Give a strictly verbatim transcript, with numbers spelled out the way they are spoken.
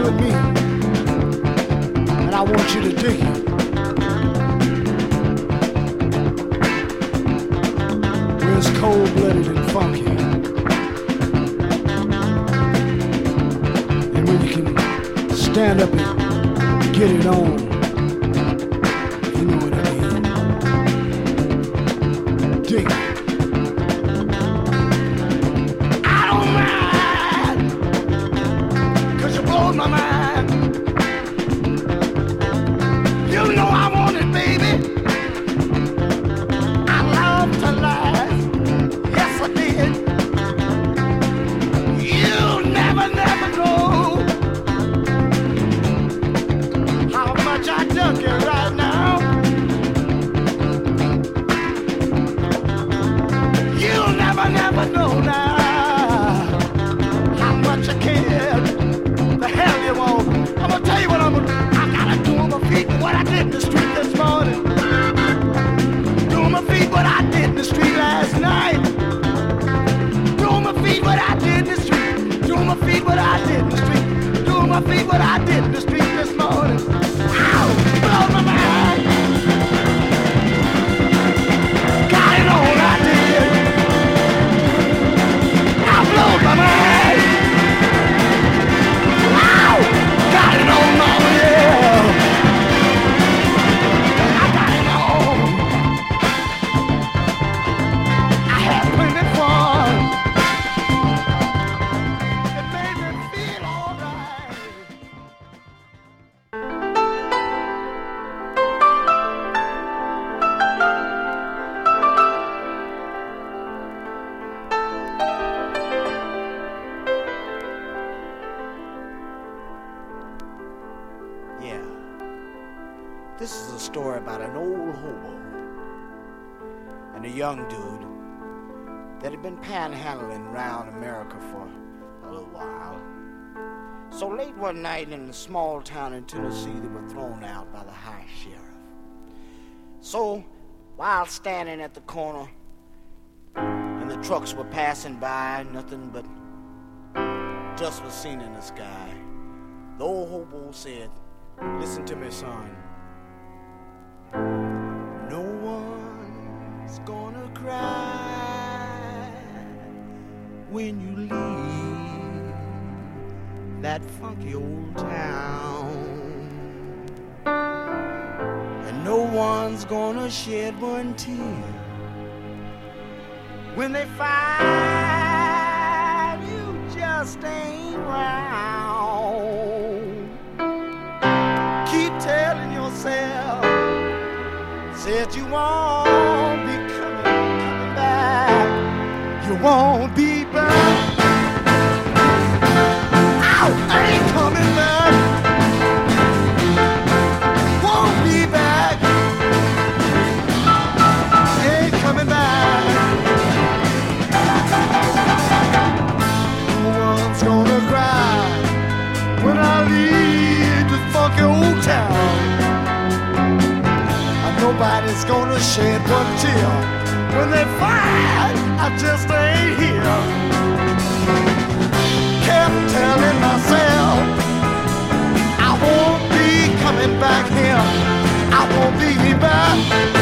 with me, and I want you to dig it. Where it's cold-blooded and funky, and when you can stand up and get it on. You know what I mean? Dig it. I don't mind, 'cause you blow my mind. You know I want it, baby. I love to lie. Yes, I did. You never, never know how much I dug you right now. You'll never, never know now how much I cared. The hell you want? I'm gonna tell you what I'm gonna do. I gotta do on my feet what I did in the street this morning. Do on my feet what I did in the street last night. Do on my feet what I did in the street. Do on my feet what I did in the street. Do on my feet what I did in the street this morning. Ow! Blow my mind. Got it on, I did. I blow my mind. Ow! Got it on, mama, yeah. I got it on. I had plenty of fun. It made me feel alright. Yeah. This is a story about an old hobo and a young dude that had been panhandling around America for a little while. So late one night in a small town in Tennessee, they were thrown out by the high sheriff. So while standing at the corner and the trucks were passing by, nothing but dust was seen in the sky, the old hobo said, "Listen to me, son. No one's gonna cry when you leave that funky old town. And no one's gonna shed one tear when they find you just ain't round. Keep telling yourself that you won't be coming, coming back. You won't be back. Ow, I ain't coming back. Won't be back. Ain't coming back. No one's gonna cry when I leave this funky old town. And nobody's gonna shed one tear when they find I just ain't here. Kept telling myself I won't be coming back here. I won't be back.